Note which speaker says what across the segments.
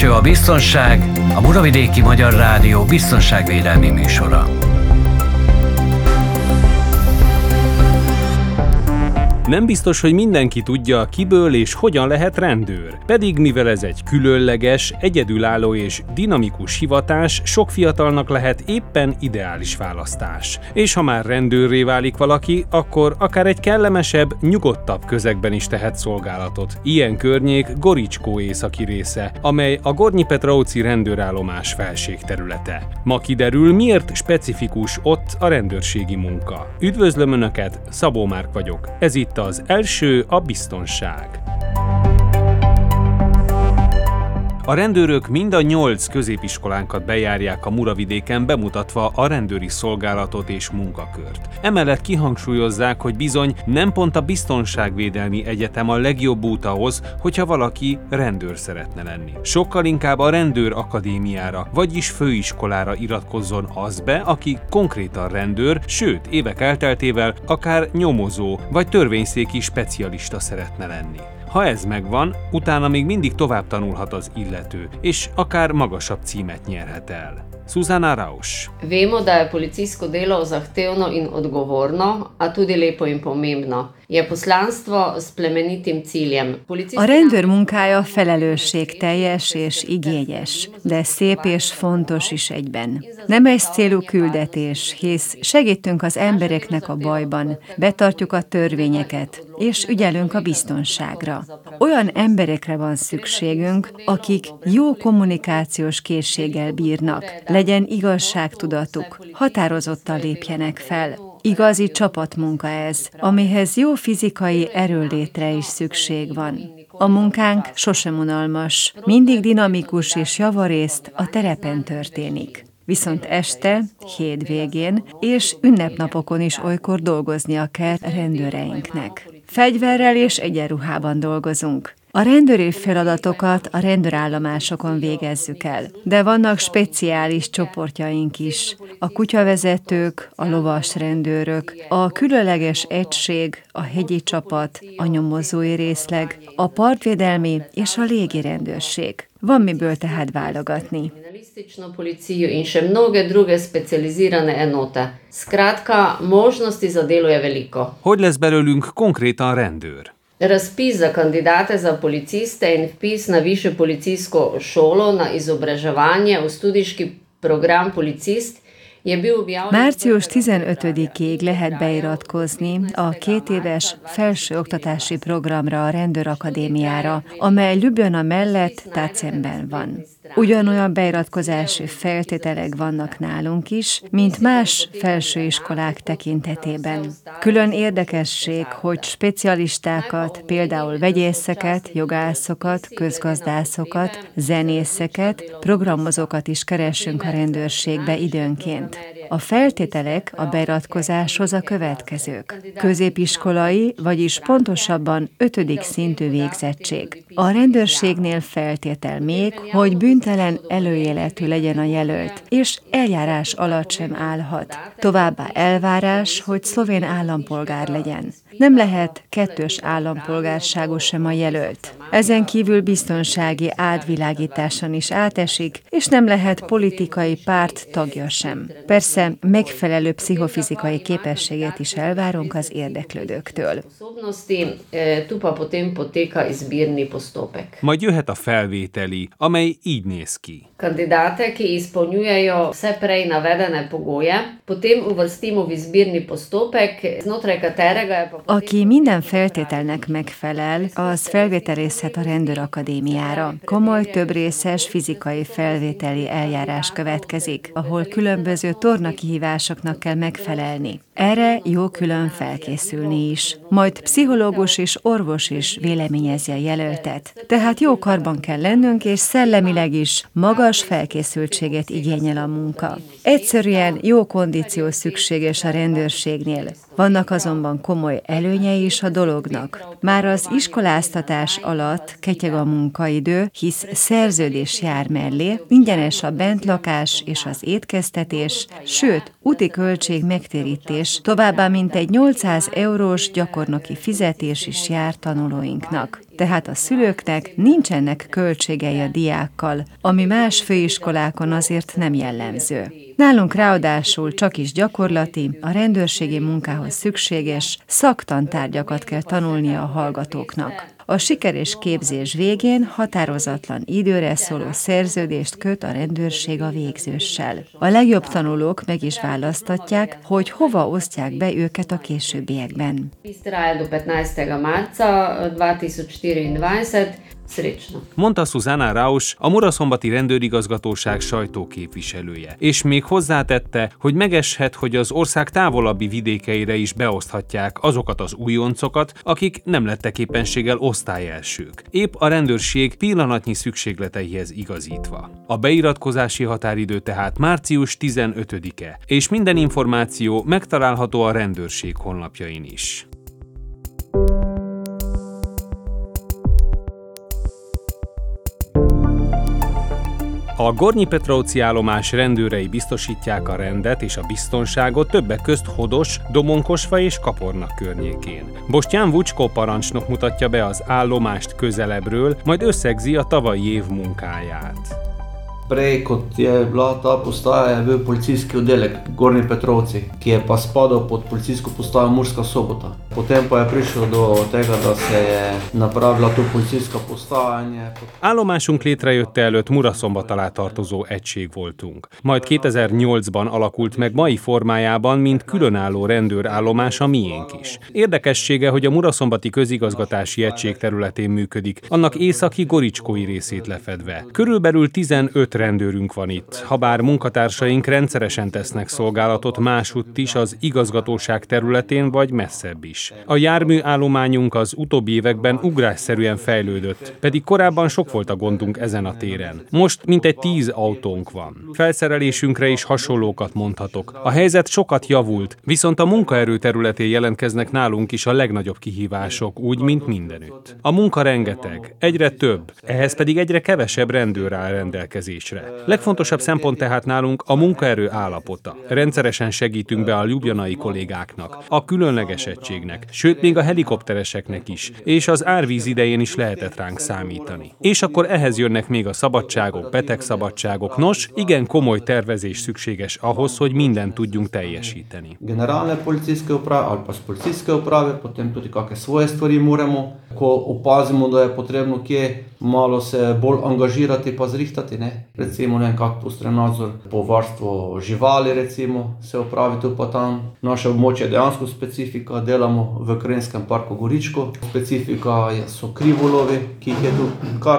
Speaker 1: Belső a biztonság, a Muravidéki Magyar Rádió biztonságvédelmi műsora.
Speaker 2: Nem biztos, hogy mindenki tudja, kiből és hogyan lehet rendőr. Pedig mivel ez egy különleges, egyedülálló és dinamikus hivatás, sok fiatalnak lehet éppen ideális választás. És ha már rendőrré válik valaki, akkor akár egy kellemesebb, nyugodtabb közegben is tehet szolgálatot. Ilyen környék Goricskó északi része, amely a Gornyi Petrauci rendőrállomás felségterülete. Ma kiderül, miért specifikus ott a rendőrségi munka. Üdvözlöm Önöket, Szabó Márk vagyok. Ez itt az első, a biztonság. A rendőrök mind a 8 középiskolánkat bejárják a Muravidéken, bemutatva a rendőri szolgálatot és munkakört. Emellett kihangsúlyozzák, hogy bizony nem pont a Biztonságvédelmi Egyetem a legjobb út ahhoz, hogyha valaki rendőr szeretne lenni. Sokkal inkább a rendőr akadémiára, vagyis főiskolára iratkozzon az be, aki konkrétan rendőr, sőt, évek elteltével akár nyomozó vagy törvényszéki specialista szeretne lenni. Ha ez megvan, utána még mindig tovább tanulhat az illető, és akár magasabb címet nyerhet el. Susanna Rausch.
Speaker 3: Vemo, da je policijsko delo zahtevno in odgovorno, a tudi lepo in pomembno. Je poslanstvo s plemenitim ciljem.
Speaker 4: A rendőr munkája felelősségteljes és igényes, de szép és fontos is egyben. Nemes célú küldetés, hisz segítünk az embereknek a bajban, betartjuk a törvényeket, és ügyelünk a biztonságra. Olyan emberekre van szükségünk, akik jó kommunikációs készséggel bírnak, legyen igazságtudatuk, határozottan lépjenek fel. Igazi csapatmunka ez, amihez jó fizikai erőnlétre is szükség van. A munkánk sosem unalmas, mindig dinamikus és javarészt a terepen történik. Viszont este, hétvégén és ünnepnapokon is olykor dolgoznia kell rendőreinknek. Fegyverrel és egyenruhában dolgozunk. A rendőri feladatokat a rendőrállomásokon végezzük el, de vannak speciális csoportjaink is. A kutyavezetők, a lovas rendőrök, a különleges egység, a hegyi csapat, a nyomozói részleg, a partvédelmi és a légi rendőrség. Van miből tehát válogatni.
Speaker 3: In še mnoge druge specializirane enote. Skratka, možnosti za delo je veliko.
Speaker 2: Hogy lesz belőlünk konkrétan rendőr?
Speaker 3: Razpis za kandidate za policiste in vpis na višjo policijsko šolo na izobraževanje v študijski program policist.
Speaker 4: Március 15-ig lehet beiratkozni a 2 éves felsőoktatási programra a rendőrakadémiára, amely Ljubljana mellett Tacemben van. Ugyanolyan beiratkozási feltételek vannak nálunk is, mint más felsőiskolák tekintetében. Külön érdekesség, hogy specialistákat, például vegyészeket, jogászokat, közgazdászokat, zenészeket, programozókat is keresünk a rendőrségbe időnként. A feltételek a beiratkozáshoz a következők. Középiskolai, vagyis pontosabban 5. szintű végzettség. A rendőrségnél feltétel még, hogy bűntelen előéletű legyen a jelölt, és eljárás alatt sem állhat. Továbbá elvárás, hogy szlovén állampolgár legyen. Nem lehet 2. állampolgárságú sem a jelölt. Ezen kívül biztonsági átvilágításon is átesik, és nem lehet politikai párt tagja sem. Persze megfelelő pszichofizikai képességet is elvárunk az érdeklődőktől.
Speaker 2: Majd jöhet a felvételi, amely így néz ki.
Speaker 3: Kandidate, ki izpolnjujejo vse prej navedene pogoje, potem uvrstimo v izbirni postopek, znotraj katerega je pa...
Speaker 4: Aki minden feltételnek megfelel, az felvételizhet a rendőrakadémiára. Komoly, többrészes fizikai felvételi eljárás következik, ahol különböző tornakihívásoknak kell megfelelni. Erre jó külön felkészülni is. Majd pszichológus és orvos is véleményezi a jelöltet. Tehát jó karban kell lennünk, és szellemileg is magas felkészültséget igényel a munka. Egyszerűen jó kondíció szükséges a rendőrségnél. Vannak azonban komoly előnyei is a dolognak. Már az iskoláztatás alatt ketyeg a munkaidő, hisz szerződés jár mellé, ingyenes a bentlakás és az étkeztetés, sőt, úti költség megtérítés, továbbá mintegy 800 eurós gyakornoki fizetés is jár tanulóinknak. tehát a szülőknek nincsenek költségei a diákkal, ami más főiskolákon azért nem jellemző. Nálunk ráadásul csak is gyakorlati, a rendőrségi munkához szükséges szaktantárgyakat kell tanulnia a hallgatóknak. A sikeres képzés végén határozatlan időre szóló szerződést köt a rendőrség a végzőssel. A legjobb tanulók meg is választatják, hogy hova osztják be őket a későbbiekben.
Speaker 2: Mondta Szuzana Rausch, a Muraszombati rendőrigazgatóság sajtóképviselője, és még hozzátette, hogy megeshet, hogy az ország távolabbi vidékeire is beoszthatják azokat az újoncokat, akik nem lettek éppenséggel osztályelsők, épp a rendőrség pillanatnyi szükségleteihez igazítva. A beiratkozási határidő tehát március 15-e, és minden információ megtalálható a rendőrség honlapjain is. A Gornyi Petrovci állomás rendőrei biztosítják a rendet és a biztonságot többek közt Hodos, Domonkosva és Kaporna környékén. Boštjan Vučko parancsnok mutatja be az állomást közelebbről, majd összegzi a tavalyi év munkáját.
Speaker 5: Prej, kot je bila ta postaja, je bil policijski oddelek Gornji Petrovci, ki je pa spadal pod policijsko postajo Murska Sobota. Potem pa je prišlo do tega, da se je napravila tu policijska postaja.
Speaker 2: Állomásunk létrejötte előtt Muraszombat alá tartozó egység voltunk. Majd 2008-ban alakult meg mai formájában, mint különálló rendőrállomás a miénk is. Érdekessége, hogy a Muraszombati közigazgatási egység területén működik, annak északi goricskói részét lefedve. Körülbelül 15 rendőrünk van itt, habár munkatársaink rendszeresen tesznek szolgálatot másutt is az igazgatóság területén vagy messzebb is. A járműállományunk az utóbbi években ugrásszerűen fejlődött, pedig korábban sok volt a gondunk ezen a téren. Most mintegy 10 autónk van. Felszerelésünkre is hasonlókat mondhatok. A helyzet sokat javult, viszont a munkaerő területén jelentkeznek nálunk is a legnagyobb kihívások, úgy, mint mindenütt. A munka rengeteg, egyre több, ehhez pedig egyre kevesebb rendőr áll rendelkezésre. Legfontosabb szempont tehát nálunk a munkaerő állapota. Rendszeresen segítünk be a ljubljanai kollégáknak, a különleges egységnek, sőt még a helikoptereseknek is, és az árvíz idején is lehetett ránk számítani. És akkor ehhez jönnek még a szabadságok, betegszabadságok. Nos, igen komoly tervezés szükséges ahhoz, hogy mindent tudjunk teljesíteni.
Speaker 5: Generalne policijske uprave ali pa policijske uprave, potem tudi kakšne svoje stvari moramo, ko opazimo, da je potrebno kje malo se bolj angažirati pa zrihtati, ne? Recimo ne kak postrenadzor po varstvu živali recimo se opravi tu pa tam. Naše območje je dejansko specifika, delamo v Krajinskem parku Goričko. Specifika so krivolovi, ki jih je tu kar.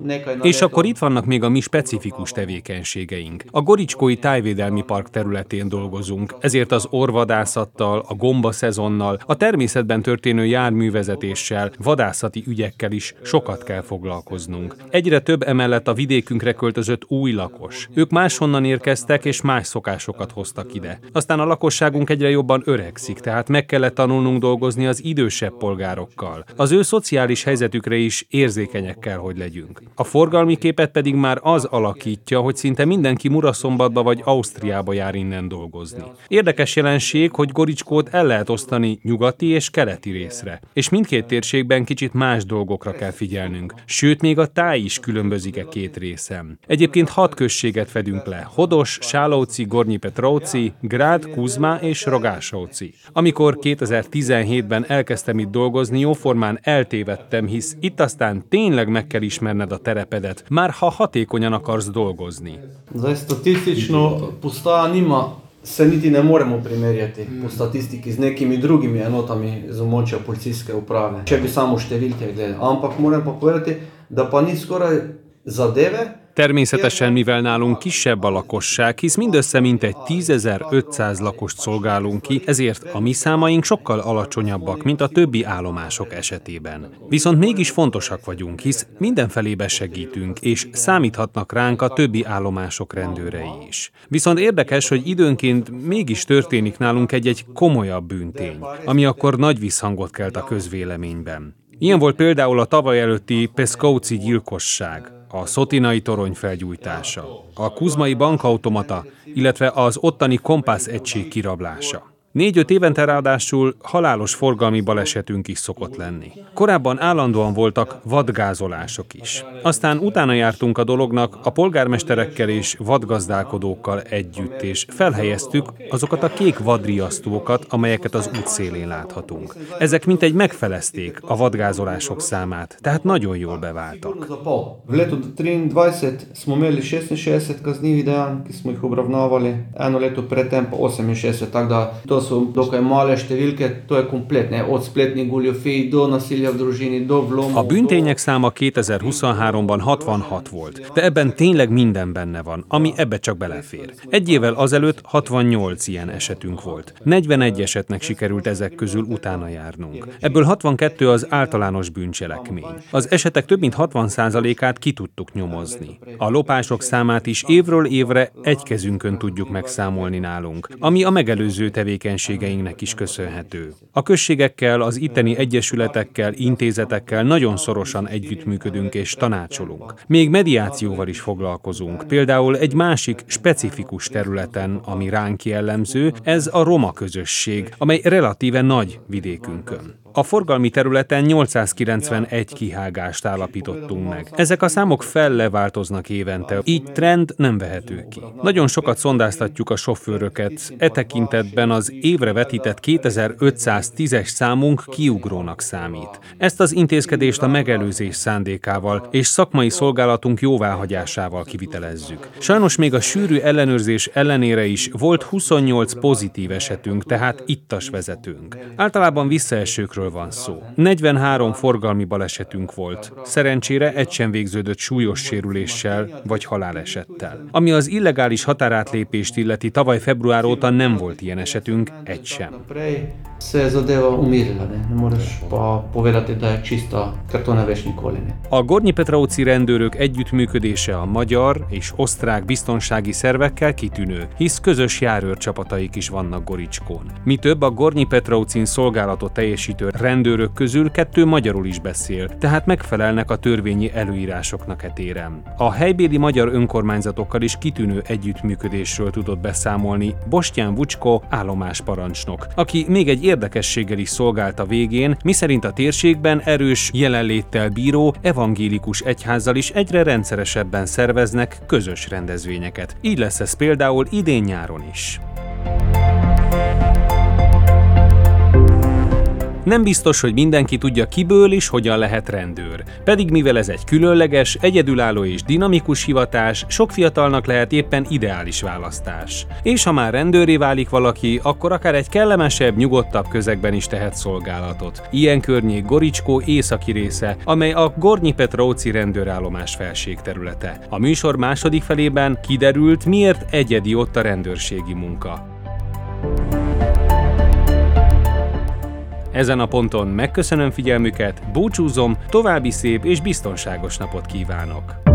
Speaker 2: És akkor itt vannak még a mi specifikus tevékenységeink. A Goricskói tájvédelmi park területén dolgozunk, ezért az orvadászattal, a gombaszezonnal, a természetben történő járművezetéssel, vadászati ügyekkel is sokat kell foglalkoznunk. Egyre több emellett a vidékünkre költözött új lakos. Ők máshonnan érkeztek és más szokásokat hoztak ide. Aztán a lakosságunk egyre jobban öregszik, tehát meg kellett tanulnunk dolgozni az idősebb polgárokkal. Az ő szociális helyzetükre is érzékenyek kell, hogy legyünk. A forgalmi képet pedig már az alakítja, hogy szinte mindenki Muraszombatba vagy Ausztriába jár innen dolgozni. Érdekes jelenség, hogy Goricskót el lehet osztani nyugati és keleti részre, és mindkét térségben kicsit más dolgokra kell figyelnünk, sőt még a táj is különbözik két részen. Egyébként 6 községet fedünk le: Hodos, Sálovci, Gornyi Petrovci, Grád, Kuzma és Rogásovci. Amikor 2017-ben elkezdtem itt dolgozni, jóformán eltévedtem, hisz itt aztán tényleg meg kell ismerned a terepedet, már ha hatékonyan akarsz dolgozni.
Speaker 5: Zdaj statistično postaja nima, se niti ne moremo primerjati po statistiki z nekimi drugimi enotami z območja policijske uprave, če bi samo številke gledali. Ampak moram pa povedati, da pa ni skoraj zadeve.
Speaker 2: Természetesen, mivel nálunk kisebb a lakosság, hisz mindössze mintegy 10.500 lakost szolgálunk ki, ezért a mi számaink sokkal alacsonyabbak, mint a többi állomások esetében. Viszont mégis fontosak vagyunk, hisz mindenfelébe segítünk, és számíthatnak ránk a többi állomások rendőrei is. Viszont érdekes, hogy időnként mégis történik nálunk egy komolyabb bűntény, ami akkor nagy visszhangot kelt a közvéleményben. Ilyen volt például a tavaly előtti Peszkóci gyilkosság, a szotinai torony felgyújtása, a kuzmai bankautomata, illetve az ottani kompász egység kirablása. 4-5 évente ráadásul halálos forgalmi balesetünk is szokott lenni. Korábban állandóan voltak vadgázolások is. Aztán utána jártunk a dolognak a polgármesterekkel és vadgazdálkodókkal együtt, és felhelyeztük azokat a kék vadriasztókat, amelyeket az útszélén láthatunk. Ezek mintegy megfelezték a vadgázolások számát, tehát nagyon jól beváltak.
Speaker 5: V letu 23 smo imeli 66 kaznivih dejanj, ki smo jih obravnavali, eno leto predtem pa 68, tako da to so dokaj male številke, to je komplet, ne, od spletnih goljufij do nasilja v družini, do vlomov.
Speaker 2: A bűntények száma 2023-ban 66 volt, de ebben tényleg minden benne van, ami ebbe csak belefér. Egy évvel azelőtt 68 ilyen esetünk volt. 41 esetnek sikerült ezek közül utána járnunk. Ebből 62 az általános bűncselekmény. Az esetek több mint 60%-át ki tudtuk nyomozni. A lopások számát is évről évre egy kezünkön tudjuk megszámolni nálunk, ami a megelőző tevékenységeinknek is köszönhető. A községekkel, az itteni egyesületekkel, intézetekkel nagyon szorosan együttműködünk és tanácsolunk. Még mediációval is foglalkozunk, például egy másik specifikus területen, ami ránk jellemző, ez a roma közösség, amely relatíve nagy vidékünkön. A forgalmi területen 891 kihágást állapítottunk meg. Ezek a számok felleváltoznak évente, így trend nem vehető ki. Nagyon sokat szondáztatjuk a sofőröket, e tekintetben az évre vetített 2510-es számunk kiugrónak számít. Ezt az intézkedést a megelőzés szándékával és szakmai szolgálatunk jóváhagyásával kivitelezzük. Sajnos még a sűrű ellenőrzés ellenére is volt 28 pozitív esetünk, tehát ittas vezetőnk. Általában visszaesőkről van szó. 43 forgalmi balesetünk volt. Szerencsére egy sem végződött súlyos sérüléssel vagy halálesettel. Ami az illegális határátlépést illeti, tavaly február óta nem volt ilyen esetünk, egy sem. A Gornyi-Petrovci rendőrök együttműködése a magyar és osztrák biztonsági szervekkel kitűnő, hisz közös járőrcsapataik is vannak Goricskón. Mi több, a Gornyi-Petrovcin szolgálatot teljesítő rendőrök közül 2 magyarul is beszél, tehát megfelelnek a törvényi előírásoknak e téren. A helybéli magyar önkormányzatokkal is kitűnő együttműködésről tudott beszámolni Bostyán Vucsko állomásparancsnok, aki még egy érdekességgel is szolgált a végén, miszerint a térségben erős jelenléttel bíró evangélikus egyházzal is egyre rendszeresebben szerveznek közös rendezvényeket. Így lesz ez például idén nyáron is. Nem biztos, hogy mindenki tudja, kiből és hogyan lehet rendőr. Pedig mivel ez egy különleges, egyedülálló és dinamikus hivatás, sok fiatalnak lehet éppen ideális választás. És ha már rendőrré válik valaki, akkor akár egy kellemesebb, nyugodtabb közegben is tehet szolgálatot. Ilyen környék Goricskó északi része, amely a Gornyi-Petrovci rendőrállomás felségterülete. A műsor második felében kiderült, miért egyedi ott a rendőrségi munka. Ezen a ponton megköszönöm figyelmüket, búcsúzom, további szép és biztonságos napot kívánok!